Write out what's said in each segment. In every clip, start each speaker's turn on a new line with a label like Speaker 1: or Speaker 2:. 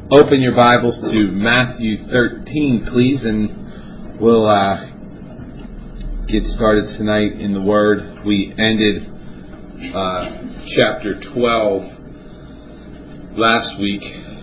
Speaker 1: Open your Bibles to Matthew 13, please, and we'll get started tonight in the Word. We ended chapter 12 last week,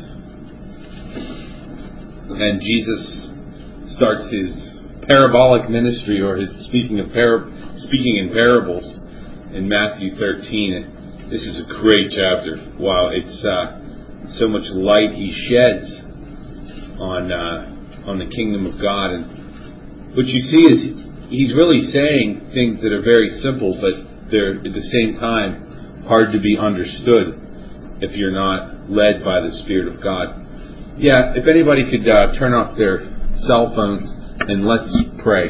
Speaker 1: and Jesus starts his parabolic ministry, or his speaking in parables, in Matthew 13. This is a great chapter. Wow, it's so much light he sheds on the kingdom of God, and what you see is he's really saying things that are very simple, but they're at the same time hard to be understood if you're not led by the Spirit of God. Yeah, if anybody could turn off their cell phones and let's pray.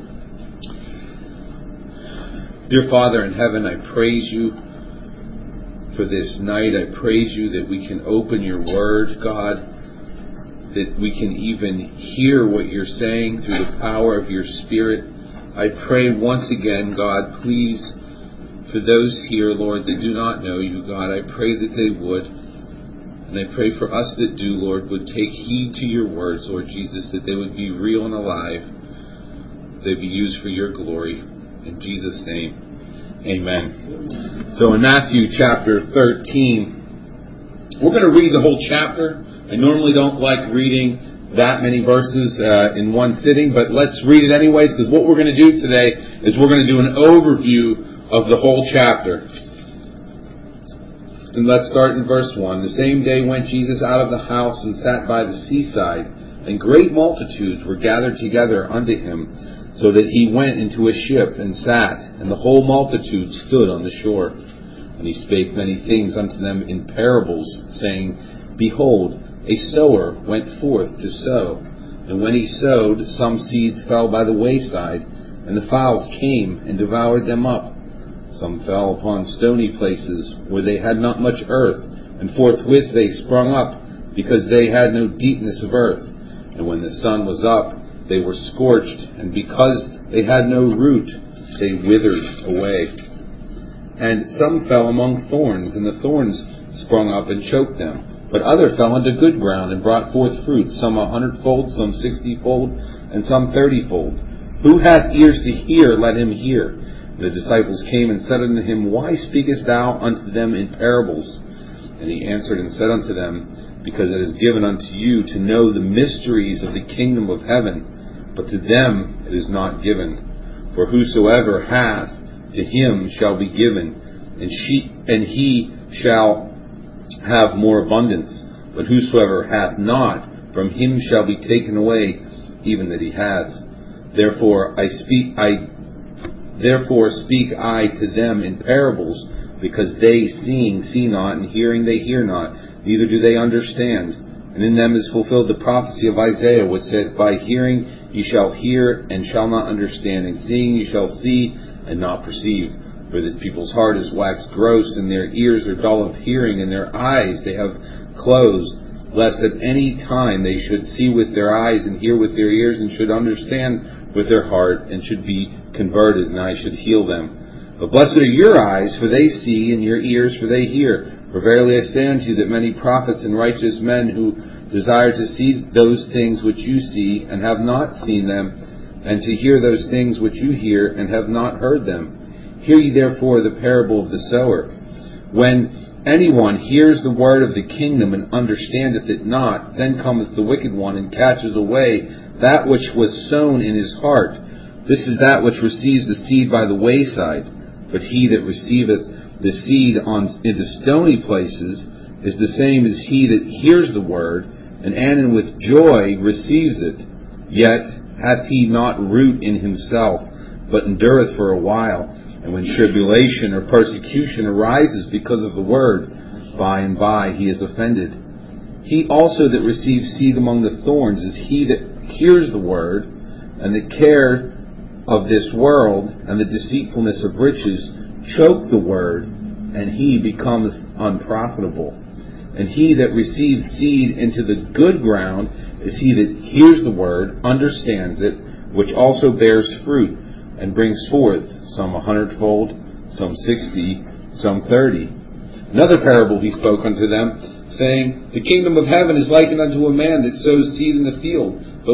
Speaker 1: Dear Father in heaven, I praise you for this night. I praise you that we can open your word, God, that we can even hear what you're saying through the power of your Spirit. I pray once again, God, please, for those here, Lord, that do not know you, God, I pray that they would. And I pray for us that do, Lord, would take heed to your words, Lord Jesus, that they would be real and alive. They'd be used for your glory. In Jesus' name. Amen. So in Matthew chapter 13, we're going to read the whole chapter. I normally don't like reading that many verses in one sitting, but let's read it anyways, because what we're going to do today is we're going to do an overview of the whole chapter. And let's start in verse 1. The same day went Jesus out of the house and sat by the seaside, and great multitudes were gathered together unto him, so that he went into a ship and sat, and the whole multitude stood on the shore. And he spake many things unto them in parables, saying, Behold, a sower went forth to sow. And when he sowed, some seeds fell by the wayside, and the fowls came and devoured them up. Some fell upon stony places, where they had not much earth, and forthwith they sprung up, because they had no deepness of earth. And when the sun was up, they were scorched, and because they had no root, they withered away. And some fell among thorns, and the thorns sprung up and choked them. But other fell into good ground, and brought forth fruit, some 100-fold, some 60-fold, and some 30-fold. Who hath ears to hear, let him hear. And the disciples came and said unto him, Why speakest thou unto them in parables? And he answered and said unto them, Because it is given unto you to know the mysteries of the kingdom of heaven, but to them it is not given. For whosoever hath, to him shall be given, and he shall have more abundance. But whosoever hath not, from him shall be taken away even that he hath. Therefore speak I to them in parables, because they seeing see not, and hearing they hear not, neither do they understand. And in them is fulfilled the prophecy of Isaiah, which said, By hearing ye shall hear, and shall not understand, and seeing ye shall see, and not perceive. For this people's heart is waxed gross, and their ears are dull of hearing, and their eyes they have closed, lest at any time they should see with their eyes, and hear with their ears, and should understand with their heart, and should be converted, and I should heal them. But blessed are your eyes, for they see, and your ears, for they hear. For verily I say unto you that many prophets and righteous men who desire to see those things which you see, and have not seen them, and to hear those things which you hear, and have not heard them. Hear ye therefore the parable of the sower. When anyone hears the word of the kingdom, and understandeth it not, then cometh the wicked one, and catches away that which was sown in his heart. This is that which receives the seed by the wayside. But he that receiveth the seed into stony places is the same as he that hears the word, and with joy receives it. Yet hath he not root in himself, but endureth for a while. And when tribulation or persecution arises because of the word, by and by he is offended. He also that receives seed among the thorns is he that hears the word, and the care of this world and the deceitfulness of riches choke the word, and he becometh unprofitable. And he that receives seed into the good ground is he that hears the word, understands it, which also bears fruit, and brings forth some 100-fold, some 60, some 30. Another parable he spoke unto them, saying, "The kingdom of heaven is likened unto a man that sows seed in the field. But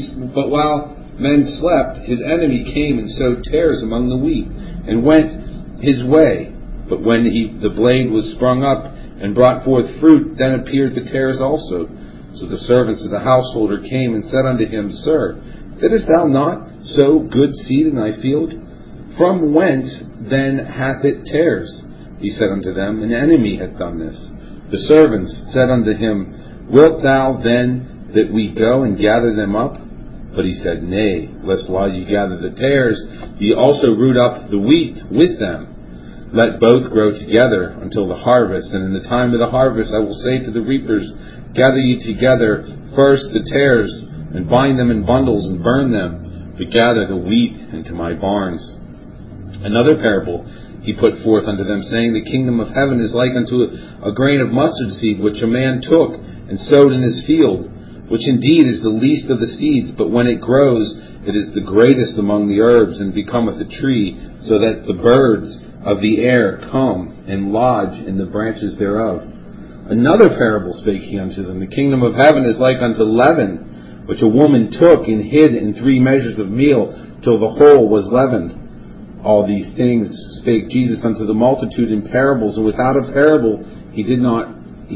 Speaker 1: while men slept, his enemy came and sowed tares among the wheat, and went his way. But when the blade was sprung up and brought forth fruit, then appeared the tares also. So the servants of the householder came and said unto him, Sir, didst thou not sow good seed in thy field? From whence then hath it tares? He said unto them, An enemy hath done this. The servants said unto him, Wilt thou then that we go and gather them up? But he said, Nay, lest while ye gather the tares, ye also root up the wheat with them. Let both grow together until the harvest. And in the time of the harvest I will say to the reapers, Gather ye together first the tares, and bind them in bundles, and burn them, but gather the wheat into my barns. Another parable he put forth unto them, saying, The kingdom of heaven is like unto a grain of mustard seed, which a man took and sowed in his field, which indeed is the least of the seeds, but when it grows, it is the greatest among the herbs, and becometh a tree, so that the birds of the air come and lodge in the branches thereof. Another parable spake he unto them, The kingdom of heaven is like unto leaven, which a woman took and hid in 3 measures of meal, till the whole was leavened. All these things spake Jesus unto the multitude in parables, and without a parable he did not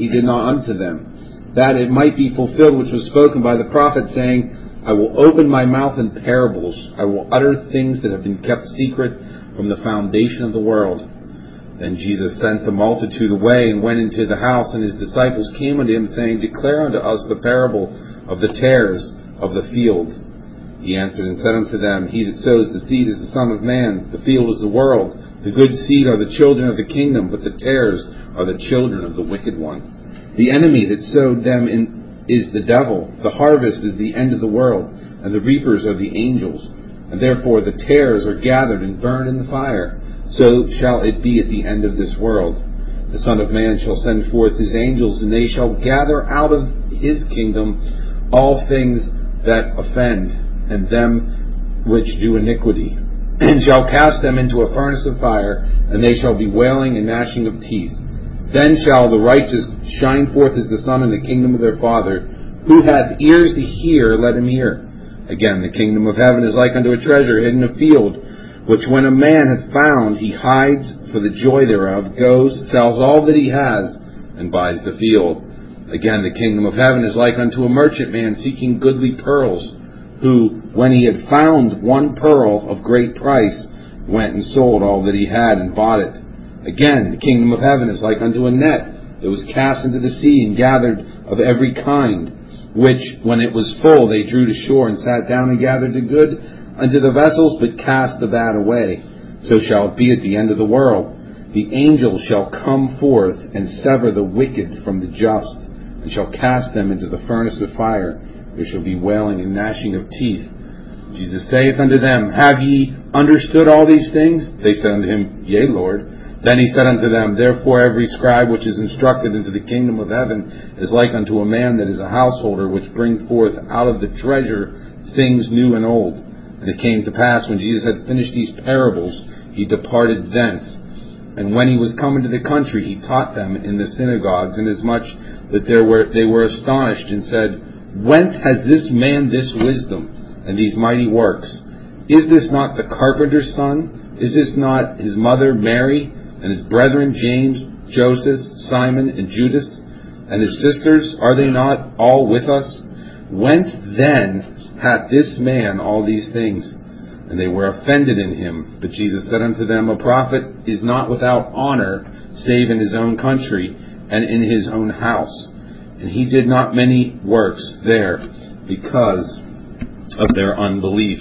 Speaker 1: unto them, that it might be fulfilled which was spoken by the prophet, saying, I will open my mouth in parables, I will utter things that have been kept secret from the foundation of the world. Then Jesus sent the multitude away, and went into the house, and his disciples came unto him, saying, Declare unto us the parable of the tares of the field. He answered and said unto them, He that sows the seed is the Son of Man, the field is the world. The good seed are the children of the kingdom, but the tares are the children of the wicked one. The enemy that sowed them is the devil. The harvest is the end of the world, and the reapers are the angels. And therefore the tares are gathered and burned in the fire. So shall it be at the end of this world. The Son of Man shall send forth his angels, and they shall gather out of his kingdom all things that offend, and them which do iniquity, and shall cast them into a furnace of fire, and they shall be wailing and gnashing of teeth. Then shall the righteous shine forth as the sun in the kingdom of their Father. Who hath ears to hear, let him hear. Again, the kingdom of heaven is like unto a treasure hid in a field, which when a man hath found, he hides for the joy thereof, goes, sells all that he has, and buys the field. Again, the kingdom of heaven is like unto a merchant man seeking goodly pearls, who, when he had found one pearl of great price, went and sold all that he had and bought it. Again, the kingdom of heaven is like unto a net that was cast into the sea and gathered of every kind, which, when it was full, they drew to shore and sat down and gathered the good unto the vessels, but cast the bad away. So shall it be at the end of the world. The angels shall come forth and sever the wicked from the just, and shall cast them into the furnace of fire. There shall be wailing and gnashing of teeth. Jesus saith unto them, Have ye understood all these things? They said unto him, Yea, Lord. Then he said unto them, Therefore every scribe which is instructed into the kingdom of heaven is like unto a man that is a householder, which bringeth forth out of the treasure things new and old. And it came to pass, when Jesus had finished these parables, he departed thence. And when he was come into the country, he taught them in the synagogues, inasmuch that they were astonished, and said, Whence has this man this wisdom, and these mighty works? Is this not the carpenter's son? Is this not his mother Mary, and his brethren James, Joseph, Simon, and Judas? And his sisters, are they not all with us? Whence then hath this man all these things? And they were offended in him. But Jesus said unto them, A prophet is not without honor, save in his own country, and in his own house. And he did not many works there, because of their unbelief.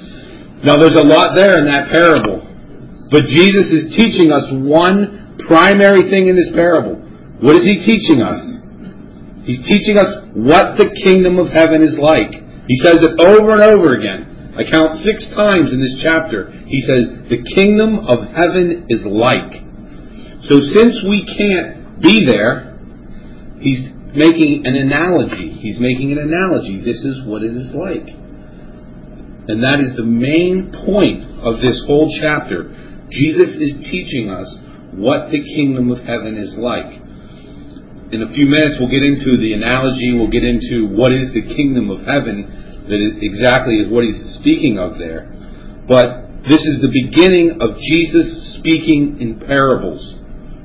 Speaker 1: Now there's a lot there in that parable. But Jesus is teaching us one primary thing in this parable. What is he teaching us? He's teaching us what the kingdom of heaven is like. He says it over and over again. I count 6 times in this chapter. He says, the kingdom of heaven is like. So since we can't be there, he's making an analogy. He's making an analogy. This is what it is like. And that is the main point of this whole chapter. Jesus is teaching us what the kingdom of heaven is like. in a few minutes we'll get into the analogy, we'll get into what is the kingdom of heaven, that it exactly is what he's speaking of there. But this is the beginning of Jesus speaking in parables.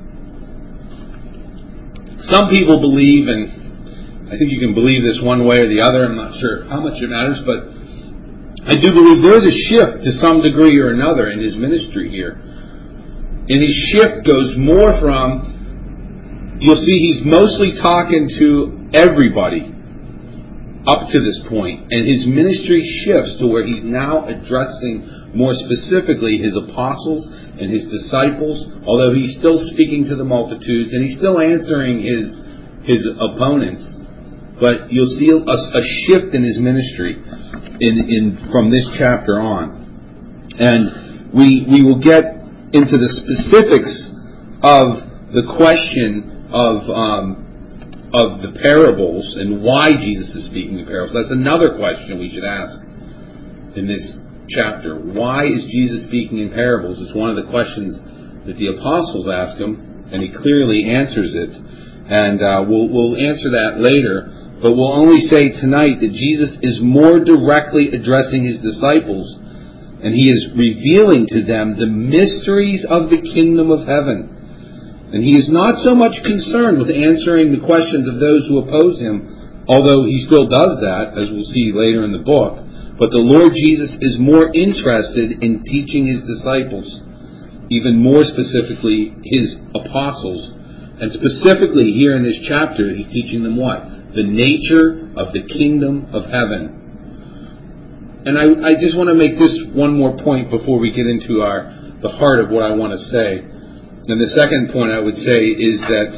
Speaker 1: Some people believe, and I think you can believe this one way or the other, I'm not sure how much it matters, but I do believe there is a shift to some degree or another in his ministry here. And his shift goes more from, you'll see he's mostly talking to everybody up to this point, and his ministry shifts to where he's now addressing more specifically his apostles and his disciples, although he's still speaking to the multitudes and he's still answering his opponents. But you'll see a shift in his ministry from this chapter on. And we will get into the specifics of the question of the parables and why Jesus is speaking in parables. That's another question we should ask in this chapter. Why is Jesus speaking in parables? It's one of the questions that the apostles ask him, and he clearly answers it. And we'll answer that later. But we'll only say tonight that Jesus is more directly addressing his disciples, and he is revealing to them the mysteries of the kingdom of heaven. And he is not so much concerned with answering the questions of those who oppose him, although he still does that, as we'll see later in the book. But the Lord Jesus is more interested in teaching his disciples, even more specifically his apostles. And specifically here in this chapter, he's teaching them what? The nature of the kingdom of heaven. And I just want to make this one more point before we get into the heart of what I want to say. And the second point I would say is that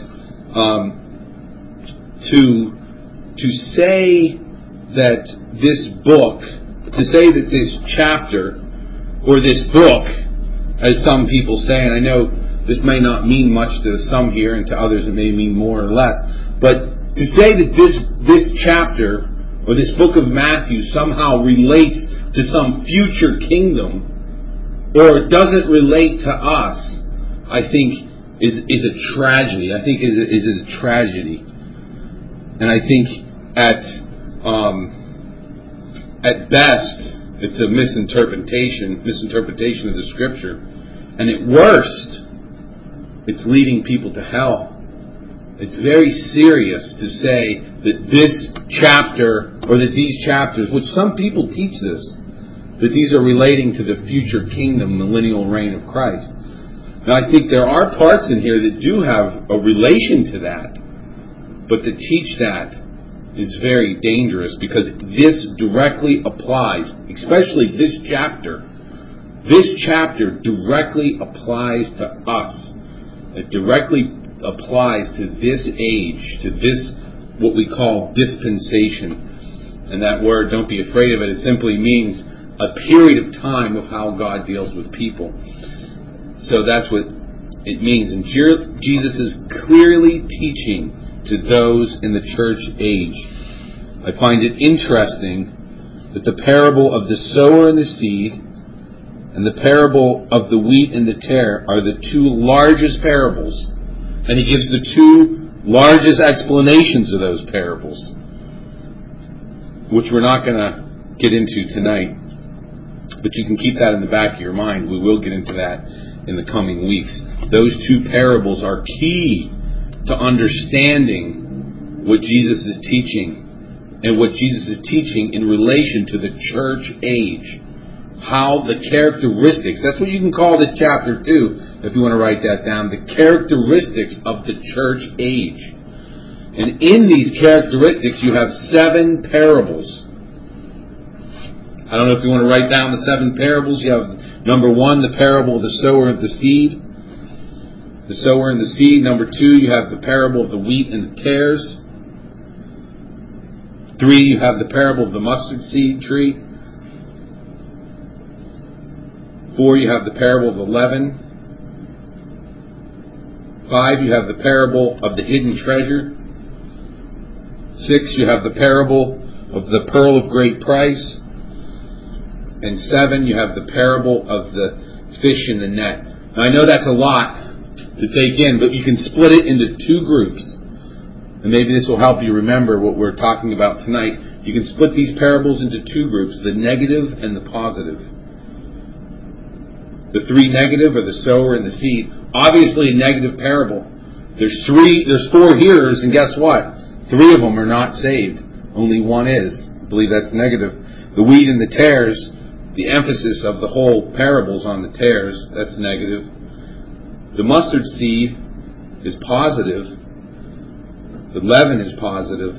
Speaker 1: to say that this book, to say that this chapter or this book, as some people say, and I know this may not mean much to some here, and to others it may mean more or less, but to say that this chapter or this book of Matthew somehow relates to some future kingdom or doesn't relate to us, I think is a tragedy. I think is a tragedy. And I think at best it's a misinterpretation of the scripture. And at worst, it's leading people to hell. It's very serious to say that this chapter, or that these chapters, which some people teach this, that these are relating to the future kingdom, millennial reign of Christ. Now I think there are parts in here that do have a relation to that, but to teach that is very dangerous, because this directly applies, especially this chapter. This chapter directly applies to us. It directly applies to this age, to this, what we call dispensation. And that word, don't be afraid of it, it simply means a period of time of how God deals with people. So that's what it means. And Jesus is clearly teaching to those in the church age. I find it interesting that the parable of the sower and the seed and the parable of the wheat and the tare are the two largest parables. And he gives the two largest explanations of those parables, which we're not going to get into tonight. But you can keep that in the back of your mind. We will get into that in the coming weeks. Those two parables are key to understanding what Jesus is teaching, and what Jesus is teaching in relation to the church age. How the characteristics, that's what you can call this chapter too, if you want to write that down, the characteristics of the church age. And in these characteristics you have 7 parables. I don't know if you want to write down the 7 parables. You have number 1, the parable of the sower and the seed. The sower and the seed. Number 2, you have the parable of the wheat and the tares. 3, you have the parable of the mustard seed tree. 4, you have the parable of the leaven. 5, you have the parable of the hidden treasure. 6, you have the parable of the pearl of great price. And 7, you have the parable of the fish in the net. Now I know that's a lot to take in, but you can split it into 2 groups. And maybe this will help you remember what we're talking about tonight. You can split these parables into two groups, the negative and the positive. The three negative are the sower and the seed. Obviously a negative parable. There's four hearers, and guess what? Three of them are not saved. Only one is. I believe that's negative. The wheat and the tares, the emphasis of the whole parable's on the tares. That's negative. The mustard seed is positive. The leaven is positive.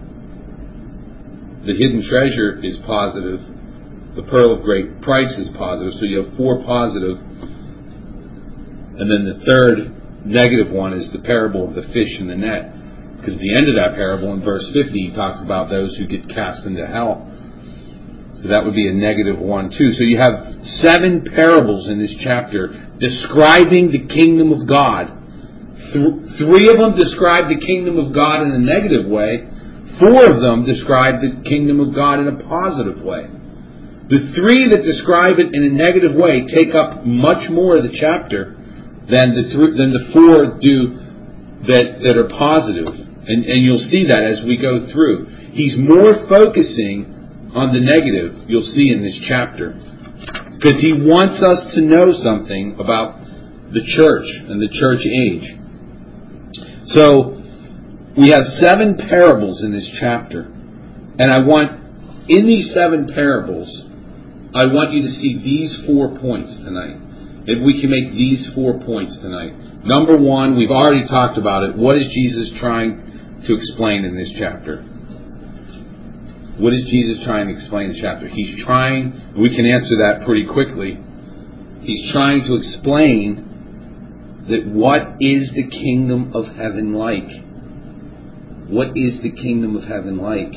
Speaker 1: The hidden treasure is positive. The pearl of great price is positive. So you have four positive. And then the third negative one is the parable of the fish and the net. Because at the end of that parable, in verse 50, he talks about those who get cast into hell. So that would be a negative one too. So you have 7 parables in this chapter describing the kingdom of God. 3 of them describe the kingdom of God in a negative way. 4 of them describe the kingdom of God in a positive way. The 3 that describe it in a negative way take up much more of the chapter than the 4 do that are positive. And you'll see that as we go through. He's more focusing on the negative, you'll see in this chapter. Because he wants us to know something about the church and the church age. So, we have 7 parables in this chapter. And in these 7 parables, I want you to see these 4 points tonight. If we can make these 4 points tonight. Number 1, we've already talked about it. What is Jesus trying to explain in this chapter? What is Jesus trying to explain in the chapter? We can answer that pretty quickly. He's trying to explain that what is the kingdom of heaven like? What is the kingdom of heaven like?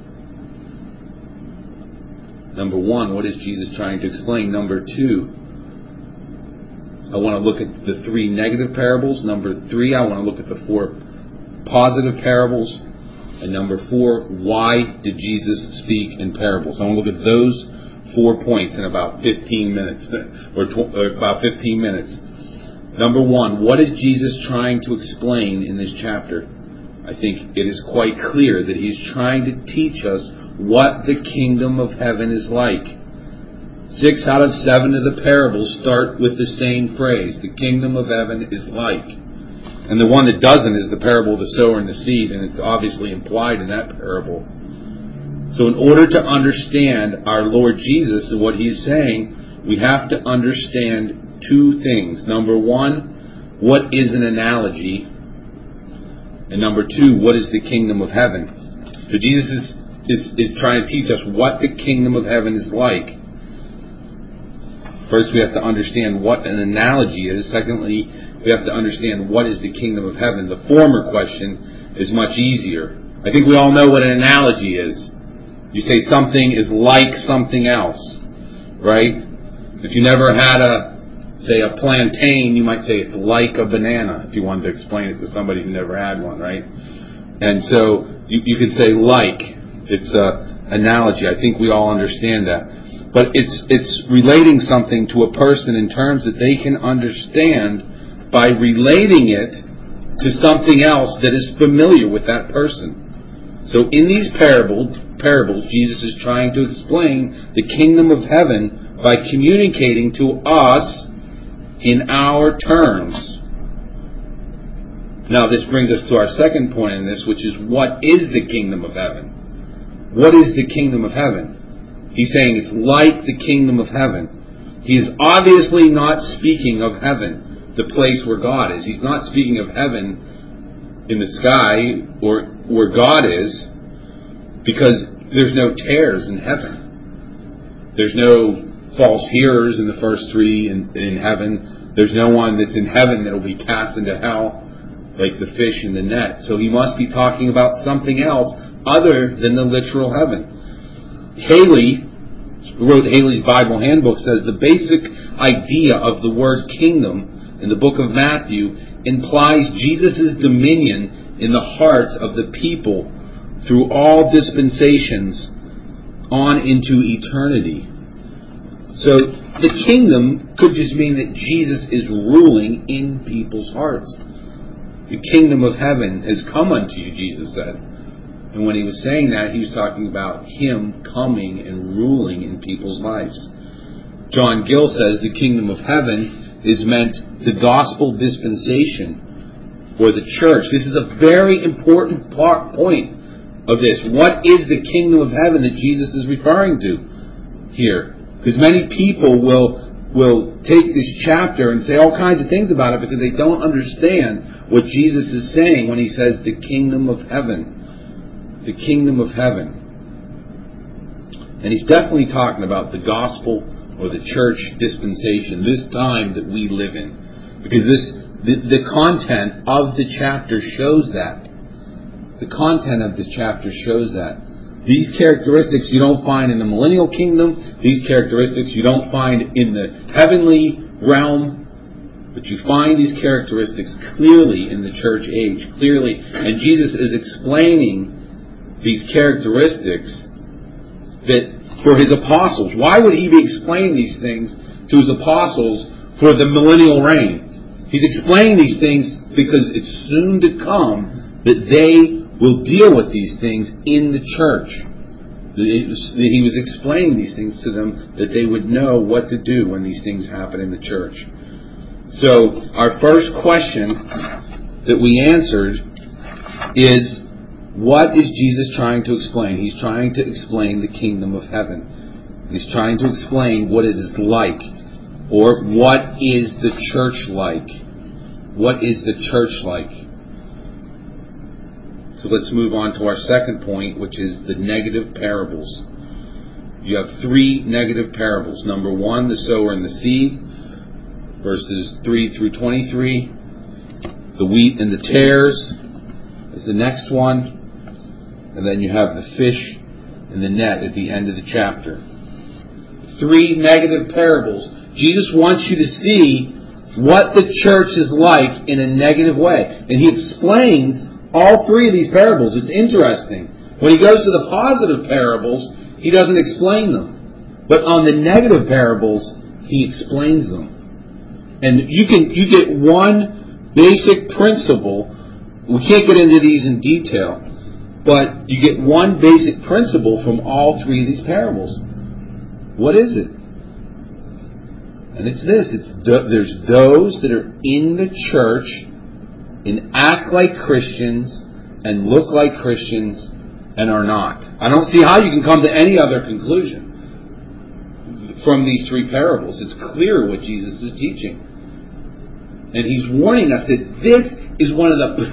Speaker 1: Number 1, what is Jesus trying to explain? Number 2, I want to look at the 3 negative parables. Number 3, I want to look at the 4 positive parables. And number 4, why did Jesus speak in parables? I want to look at those 4 points in about 15 minutes. Or about 15 minutes. Number 1, what is Jesus trying to explain in this chapter? I think it is quite clear that he's trying to teach us what the kingdom of heaven is like. 6 out of 7 of the parables start with the same phrase. The kingdom of heaven is like. And the one that doesn't is the parable of the sower and the seed, and it's obviously implied in that parable. So in order to understand our Lord Jesus and what he is saying, we have to understand 2 things. Number 1, what is an analogy? And number 2, what is the kingdom of heaven? So Jesus is trying to teach us what the kingdom of heaven is like. First, we have to understand what an analogy is. Secondly, we have to understand what is the kingdom of heaven. The former question is much easier. I think we all know what an analogy is. You say something is like something else, right? If you never had a plantain, you might say it's like a banana, if you wanted to explain it to somebody who never had one, right? And so you could say like. It's an analogy. I think we all understand that. But it's relating something to a person in terms that they can understand by relating it to something else that is familiar with that person. So in these parables, Jesus is trying to explain the kingdom of heaven by communicating to us in our terms. Now this brings us to our second point in this, which is what is the kingdom of heaven? What is the kingdom of heaven? He's saying it's like the kingdom of heaven. He is obviously not speaking of heaven, the place where God is. He's not speaking of heaven in the sky or where God is, because there's no tares in heaven. There's no false hearers in the first 3 in heaven. There's no one that's in heaven that will be cast into hell like the fish in the net. So he must be talking about something else other than the literal heaven. Haley, who wrote Haley's Bible Handbook, says the basic idea of the word kingdom in the book of Matthew implies Jesus' dominion in the hearts of the people through all dispensations on into eternity. So the kingdom could just mean that Jesus is ruling in people's hearts. the kingdom of heaven has come unto you, Jesus said. And when he was saying that, he was talking about him coming and ruling in people's lives. John Gill says the kingdom of heaven is meant the gospel dispensation or the church. This is a very important point of this. What is the kingdom of heaven that Jesus is referring to here? Because many people will take this chapter and say all kinds of things about it because they don't understand what Jesus is saying when he says the kingdom of heaven. The kingdom of heaven. And he's definitely talking about the gospel or the church dispensation, this time that we live in. Because the content of the chapter shows that. The content of this chapter shows that. These characteristics you don't find in the millennial kingdom. These characteristics you don't find in the heavenly realm. But you find these characteristics clearly in the church age. Clearly. And Jesus is explaining these characteristics that for his apostles. Why would he be explaining these things to his apostles for the millennial reign? He's explaining these things because it's soon to come that they will deal with these things in the church. He was explaining these things to them that they would know what to do when these things happen in the church. So our first question that we answered is, what is Jesus trying to explain? He's trying to explain the kingdom of heaven. He's trying to explain what it is like, or what is the church like. What is the church like? So let's move on to our second point, which is the negative parables. You have 3 negative parables. Number 1, the sower and the seed, verses 3 through 23. The wheat and the tares is the next one. And then you have the fish and the net at the end of the chapter. 3 negative parables. Jesus wants you to see what the church is like in a negative way. And he explains all 3 of these parables. It's interesting. When he goes to the positive parables, he doesn't explain them. But on the negative parables, he explains them. And you get one basic principle. We can't get into these in detail. But you get one basic principle from all 3 of these parables. What is it? And it's this. There's those that are in the church and act like Christians and look like Christians and are not. I don't see how you can come to any other conclusion from these 3 parables. It's clear what Jesus is teaching. And he's warning us that this is one of the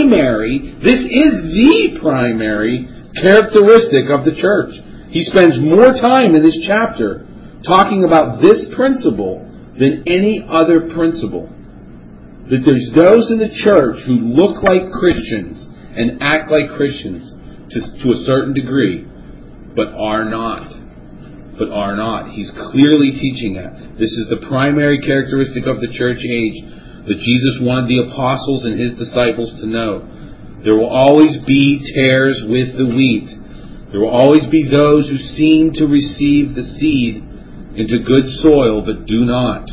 Speaker 1: primary characteristic of the church. He spends more time in this chapter talking about this principle than any other principle. That there's those in the church who look like Christians and act like Christians to a certain degree, but are not. He's clearly teaching that. This is the primary characteristic of the church age that Jesus wanted the apostles and his disciples to know. There will always be tares with the wheat. There will always be those who seem to receive the seed into good soil but do not.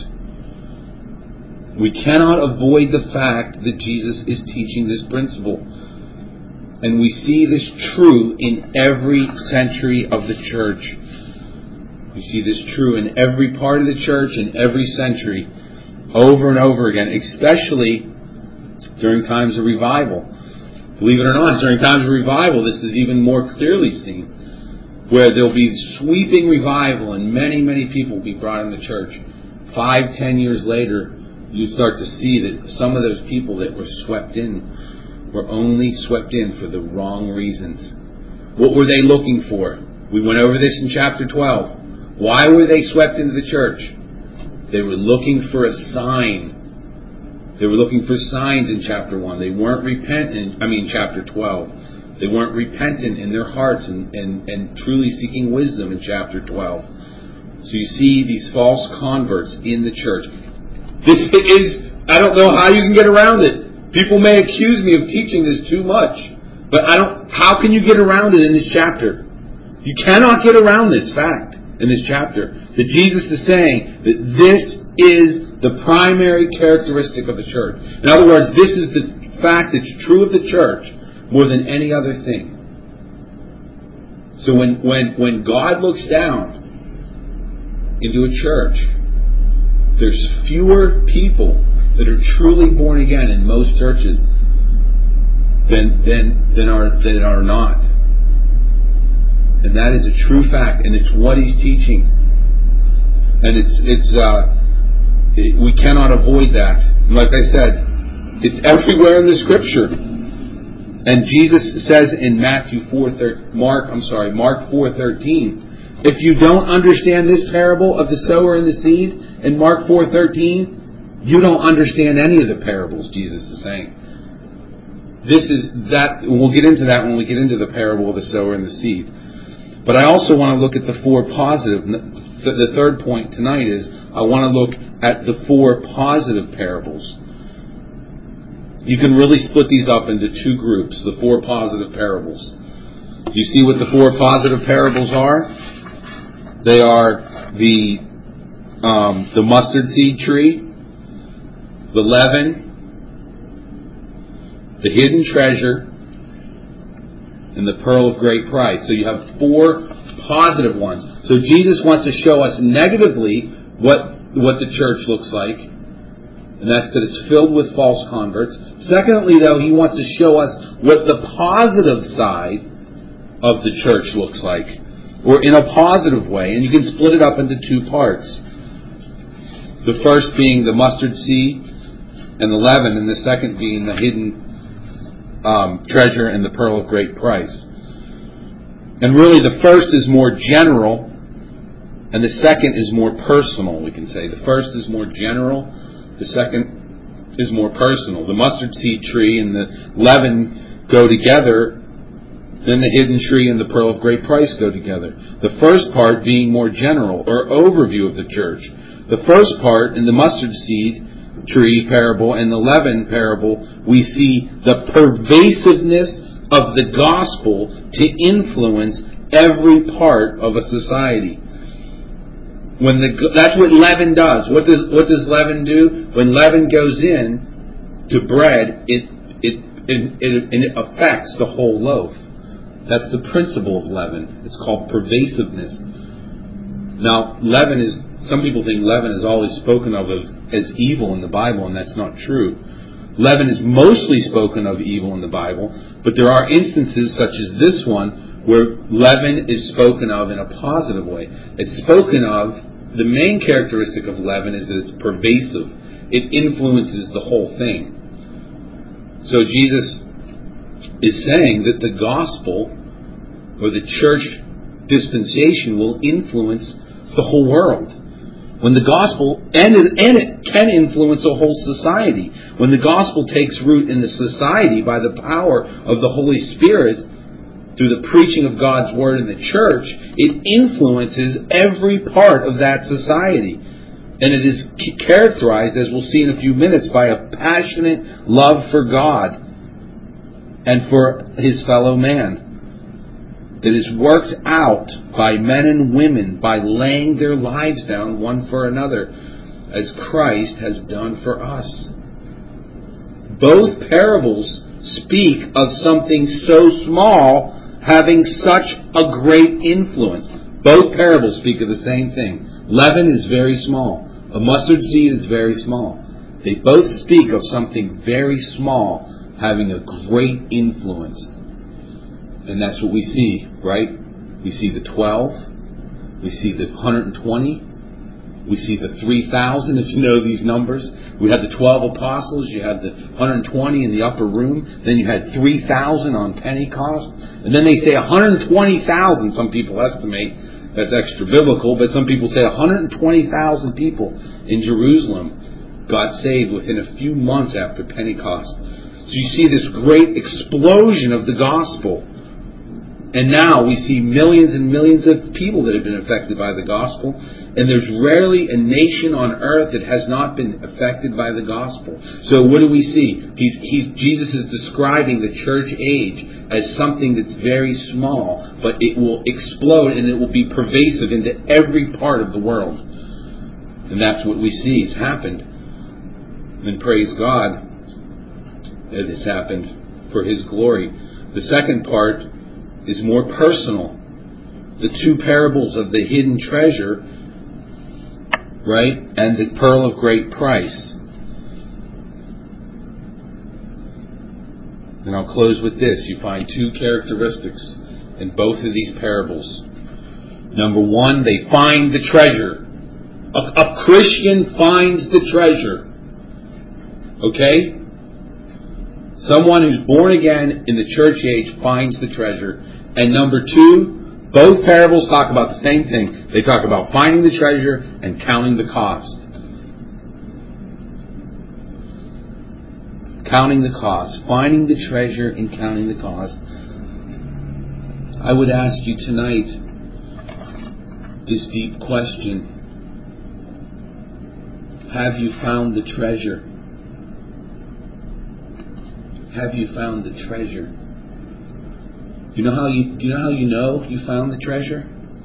Speaker 1: We cannot avoid the fact that Jesus is teaching this principle. And we see this true in every century of the church. We see this true in every part of the church in every century. Over and over again, especially during times of revival. Believe it or not, during times of revival, this is even more clearly seen. Where there'll be sweeping revival and many, many people will be brought in the church. 5-10 years later, you start to see that some of those people that were swept in were only swept in for the wrong reasons. What were they looking for? We went over this in chapter 12. Why were they swept into the church? They were looking for a sign. They were looking for signs in chapter 1. They weren't repentant. Chapter 12. They weren't repentant in their hearts and truly seeking wisdom in chapter 12. So you see these false converts in the church. I don't know how you can get around it. People may accuse me of teaching this too much. But how can you get around it in this chapter? You cannot get around this fact in this chapter. That Jesus is saying that this is the primary characteristic of the church. In other words, this is the fact that's true of the church more than any other thing. So when God looks down into a church, there's fewer people that are truly born again in most churches than are not. And that is a true fact, and it's what he's teaching. And we cannot avoid that. And like I said, it's everywhere in the Scripture. And Jesus says in Mark 4:13, if you don't understand this parable of the sower and the seed in Mark 4:13, you don't understand any of the parables, Jesus is saying. This is that. We'll get into that when we get into the parable of the sower and the seed. But I also want to look at the four positive. The third point tonight is I want to look at the four positive parables. You can really split these up into two groups, the four positive parables. Do you see what the four positive parables are? They are the mustard seed tree, the leaven, the hidden treasure, and the pearl of great price. So you have four positive ones. So Jesus wants to show us negatively what the church looks like, and that's that it's filled with false converts. Secondly, though, he wants to show us what the positive side of the church looks like, or in a positive way. And you can split it up into two parts. The first being the mustard seed and the leaven, and the second being the hidden treasure and the pearl of great price. And really the first is more general, and the second is more personal, we can say. The first is more general, the second is more personal. The mustard seed tree and the leaven go together, then the hidden tree and the pearl of great price go together. The first part being more general, or overview of the church. The first part, in the mustard seed tree parable and the leaven parable, we see the pervasiveness of the gospel to influence every part of a society. That's what leaven does. What does leaven do? When leaven goes in to bread, it affects the whole loaf. That's the principle of leaven. It's called pervasiveness. Now, some people think leaven is always spoken of as evil in the Bible, and that's not true. Leaven is mostly spoken of evil in the Bible, but there are instances such as this one where leaven is spoken of in a positive way. It's spoken of, the main characteristic of leaven is that it's pervasive. It influences the whole thing. So Jesus is saying that the gospel, or the church dispensation, will influence the whole world. When the gospel, and it can influence a whole society. When the gospel takes root in the society by the power of the Holy Spirit, through the preaching of God's Word in the church, it influences every part of that society. And it is characterized, as we'll see in a few minutes, by a passionate love for God and for his fellow man, that is worked out by men and women by laying their lives down one for another, as Christ has done for us. Both parables speak of something so small having such a great influence. Both parables speak of the same thing. Leaven is very small. A mustard seed is very small. They both speak of something very small having a great influence. And that's what we see, right? We see the 12. We see the 120. We see the 3,000, if you know these numbers. We had the 12 apostles. You had the 120 in the upper room. Then you had 3,000 on Pentecost. And then they say 120,000, some people estimate. That's extra biblical, but some people say 120,000 people in Jerusalem got saved within a few months after Pentecost. So you see this great explosion of the gospel. And now we see millions and millions of people that have been affected by the gospel. And there's rarely a nation on earth that has not been affected by the gospel. So what do we see? Jesus is describing the church age as something that's very small, but it will explode and it will be pervasive into every part of the world. And that's what we see. It's happened. And praise God. It has happened for His glory. The second part is more personal. The two parables of the hidden treasure, right, and the pearl of great price. And I'll close with this. You find two characteristics in both of these parables. Number one, they find the treasure. A Christian finds the treasure. Okay? Someone who's born again in the church age finds the treasure. And number two, both parables talk about the same thing. They talk about finding the treasure and counting the cost. Counting the cost. Finding the treasure and counting the cost. I would ask you tonight this deep question. Have you found the treasure? Have you found the treasure? Do you know how you found the treasure?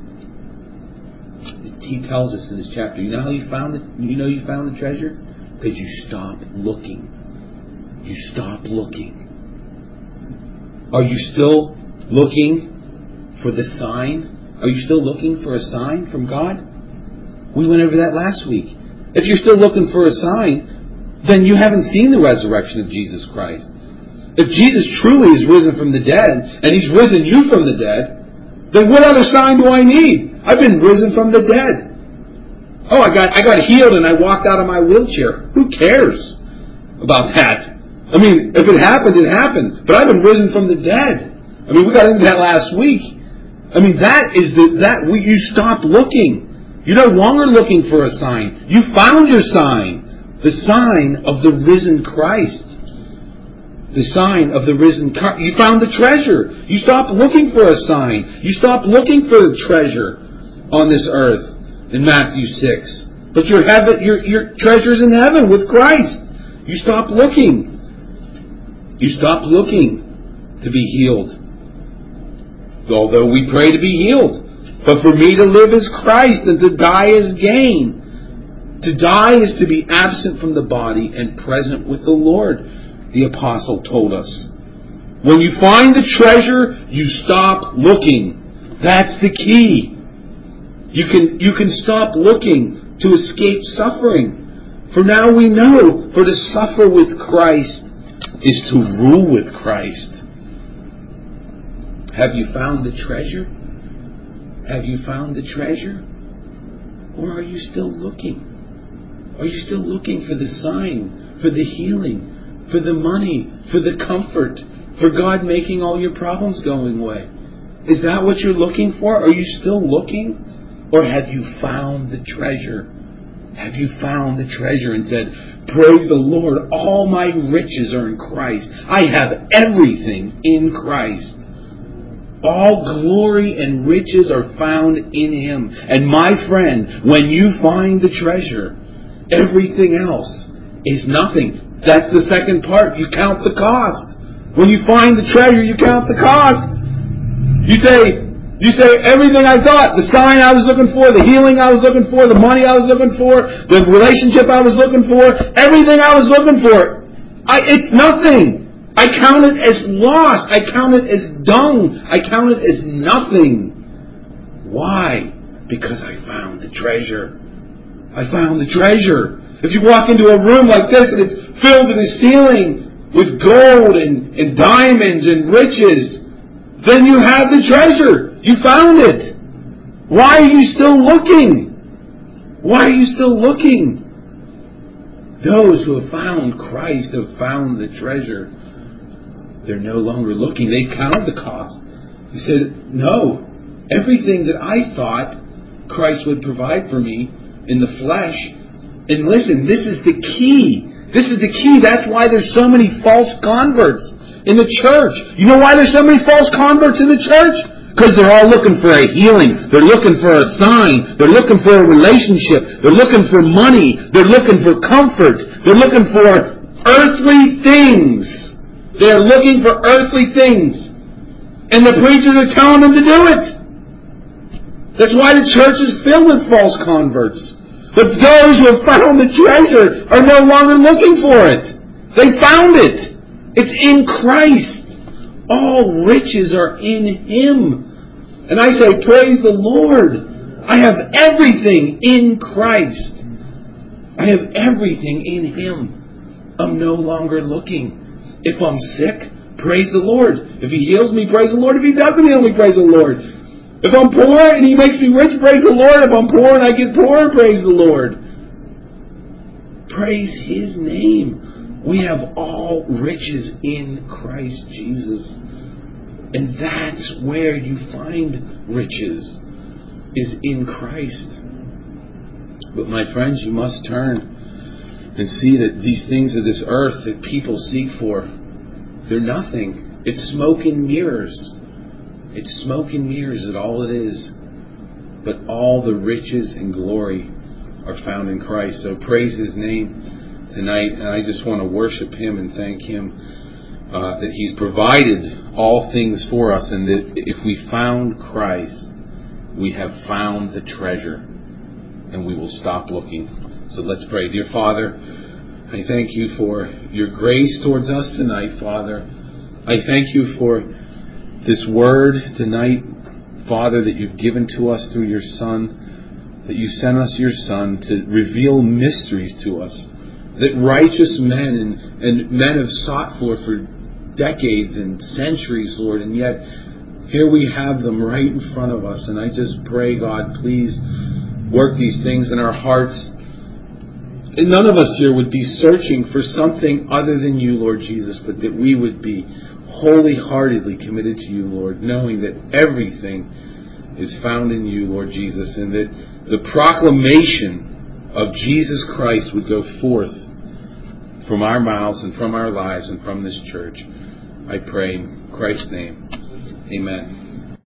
Speaker 1: He tells us in this chapter. You know how you found it? You know you found the treasure? Because you stopped looking. You stopped looking. Are you still looking for the sign? Are you still looking for a sign from God? We went over that last week. If you're still looking for a sign, then you haven't seen the resurrection of Jesus Christ. If Jesus truly is risen from the dead, and He's risen you from the dead, then what other sign do I need? I've been risen from the dead. Oh, I got healed and I walked out of my wheelchair. Who cares about that? I mean, if it happened, it happened. But I've been risen from the dead. I mean, we got into that last week. I mean, you stopped looking. You're no longer looking for a sign. You found your sign. The sign of the risen Christ. The sign of the risen Christ. You found the treasure. You stopped looking for a sign. You stopped looking for the treasure on this earth in Matthew 6. But your treasure's in heaven with Christ. You stopped looking. You stopped looking to be healed. Although we pray to be healed. But for me to live is Christ and to die is gain. To die is to be absent from the body and present with the Lord, the apostle told us. When you find the treasure, you stop looking. That's the key. You can stop looking to escape suffering. For now we know, for to suffer with Christ is to rule with Christ. Have you found the treasure? Have you found the treasure? Or are you still looking? Are you still looking for the sign, for the healing, for the money, for the comfort, for God making all your problems going away? Is that what you're looking for? Are you still looking? Or have you found the treasure? Have you found the treasure and said, praise the Lord, all my riches are in Christ. I have everything in Christ. All glory and riches are found in Him. And my friend, when you find the treasure, everything else is nothing. That's the second part. You count the cost. When you find the treasure, you count the cost. You say everything I thought, the sign I was looking for, the healing I was looking for, the money I was looking for, the relationship I was looking for, everything I was looking for, it's nothing. I count it as loss. I count it as dung. I count it as nothing. Why? Because I found the treasure. I found the treasure. If you walk into a room like this and it's filled to the ceiling with gold and diamonds and riches, then you have the treasure. You found it. Why are you still looking? Why are you still looking? Those who have found Christ have found the treasure. They're no longer looking. They counted the cost. He said, no, everything that I thought Christ would provide for me in the flesh. And listen, this is the key. This is the key. That's why there's so many false converts in the church. You know why there's so many false converts in the church? Because they're all looking for a healing. They're looking for a sign. They're looking for a relationship. They're looking for money. They're looking for comfort. They're looking for earthly things. They're looking for earthly things. And the preachers are telling them to do it. That's why the church is filled with false converts. But those who have found the treasure are no longer looking for it. They found it. It's in Christ. All riches are in Him. And I say, praise the Lord. I have everything in Christ. I have everything in Him. I'm no longer looking. If I'm sick, praise the Lord. If He heals me, praise the Lord. If He doesn't heal me, praise the Lord. If I'm poor and He makes me rich, praise the Lord. If I'm poor and I get poor, praise the Lord. Praise His name. We have all riches in Christ Jesus. And that's where you find riches, is in Christ. But my friends, you must turn and see that these things of this earth that people seek for, they're nothing. It's smoke and mirrors. It's smoke and mirrors at all it is. But all the riches and glory are found in Christ. So praise His name tonight. And I just want to worship Him and thank Him that He's provided all things for us. And that if we found Christ, we have found the treasure. And we will stop looking. So let's pray. Dear Father, I thank You for Your grace towards us tonight, Father. I thank You for this word tonight, Father, that You've given to us through Your Son, that You sent us Your Son to reveal mysteries to us, that righteous men and men have sought for decades and centuries, Lord, and yet here we have them right in front of us. And I just pray, God, please work these things in our hearts. And none of us here would be searching for something other than You, Lord Jesus, but that we would be wholeheartedly committed to You, Lord, knowing that everything is found in You, Lord Jesus, and that the proclamation of Jesus Christ would go forth from our mouths and from our lives and from this church. I pray in Christ's name. Amen.